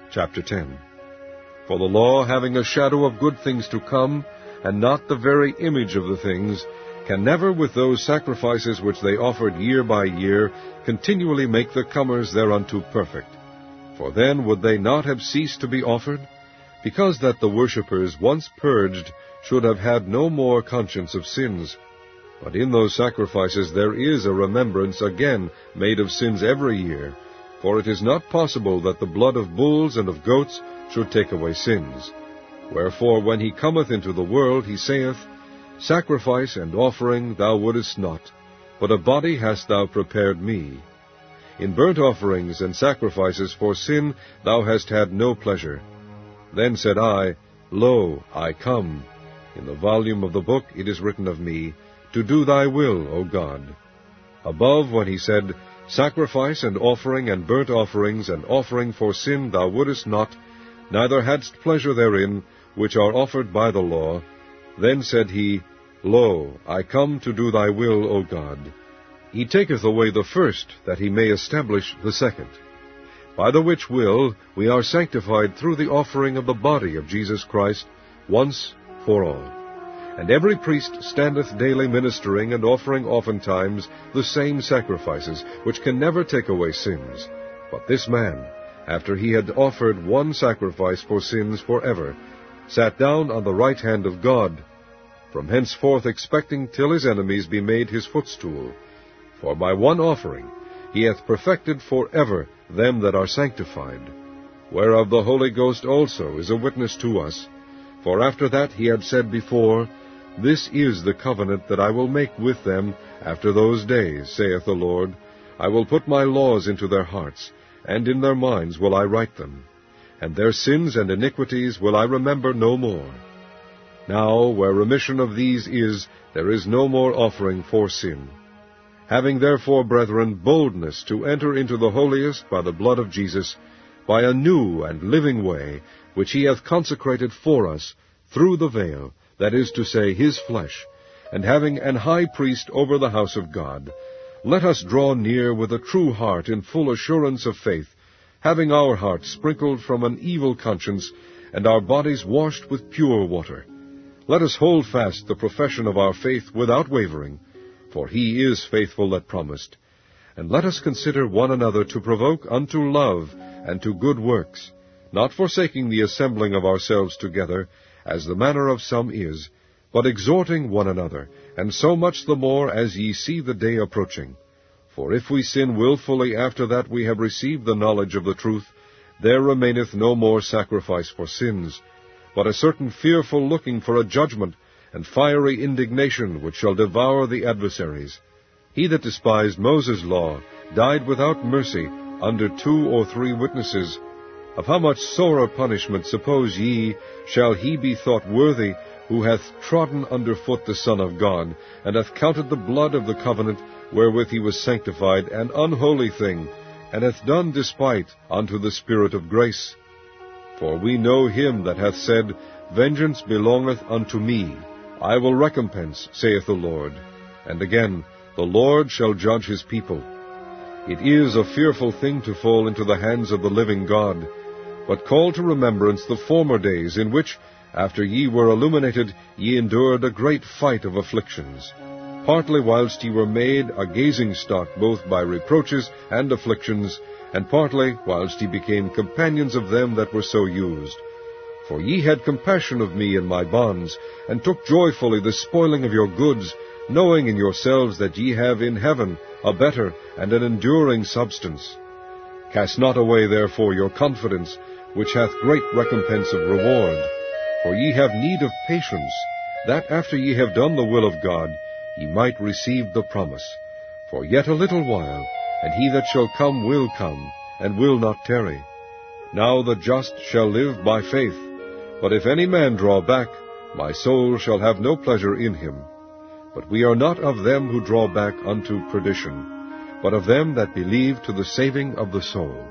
Chapter 10. For the law, having a shadow of good things to come, and not the very image of the things, can never with those sacrifices which they offered year by year continually make the comers thereunto perfect. For then would they not have ceased to be offered? Because that the worshippers, once purged, should have had no more conscience of sins. But in those sacrifices there is a remembrance again made of sins every year, for it is not possible that the blood of bulls and of goats should take away sins. Wherefore when he cometh into the world, he saith, Sacrifice and offering thou wouldest not, but a body hast thou prepared me. In burnt offerings and sacrifices for sin thou hast had no pleasure. Then said I, Lo, I come. In the volume of the book it is written of me, to do thy will, O God. Above, when he said, Sacrifice and offering and burnt offerings and offering for sin thou wouldest not, neither hadst pleasure therein, which are offered by the law, then said he, Lo, I come to do thy will, O God. He taketh away the first, that he may establish the second. By the which will we are sanctified through the offering of the body of Jesus Christ, once for all. And every priest standeth daily ministering and offering oftentimes the same sacrifices, which can never take away sins. But this man, after he had offered one sacrifice for sins forever, sat down on the right hand of God, from henceforth expecting till his enemies be made his footstool. For by one offering he hath perfected forever them that are sanctified, whereof the Holy Ghost also is a witness to us. For after that he had said before, This is the covenant that I will make with them after those days, saith the Lord. I will put my laws into their hearts, and in their minds will I write them. And their sins and iniquities will I remember no more. Now, where remission of these is, there is no more offering for sin. Having therefore, brethren, boldness to enter into the holiest by the blood of Jesus, by a new and living way, which he hath consecrated for us, through the veil, that is to say, his flesh, and having an high priest over the house of God, let us draw near with a true heart in full assurance of faith, having our hearts sprinkled from an evil conscience, and our bodies washed with pure water. Let us hold fast the profession of our faith without wavering, for he is faithful that promised. And let us consider one another to provoke unto love and to good works, not forsaking the assembling of ourselves together, as the manner of some is, but exhorting one another, and so much the more as ye see the day approaching. For if we sin wilfully after that we have received the knowledge of the truth, there remaineth no more sacrifice for sins, but a certain fearful looking for a judgment, and fiery indignation which shall devour the adversaries. He that despised Moses' law died without mercy under 2 or 3 witnesses. Of how much sorer punishment, suppose ye, shall he be thought worthy, who hath trodden under foot the Son of God, and hath counted the blood of the covenant wherewith he was sanctified an unholy thing, and hath done despite unto the Spirit of grace? For we know him that hath said, Vengeance belongeth unto me, I will recompense, saith the Lord. And again, the Lord shall judge his people. It is a fearful thing to fall into the hands of the living God. But call to remembrance the former days, in which, after ye were illuminated, ye endured a great fight of afflictions, partly whilst ye were made a gazing-stock both by reproaches and afflictions, and partly whilst ye became companions of them that were so used. For ye had compassion of me in my bonds, and took joyfully the spoiling of your goods, knowing in yourselves that ye have in heaven a better and an enduring substance. Cast not away therefore your confidence, which hath great recompense of reward. For ye have need of patience, that after ye have done the will of God, ye might receive the promise. For yet a little while, and he that shall come will come, and will not tarry. Now the just shall live by faith. But if any man draw back, my soul shall have no pleasure in him. But we are not of them who draw back unto perdition, but of them that believe to the saving of the soul.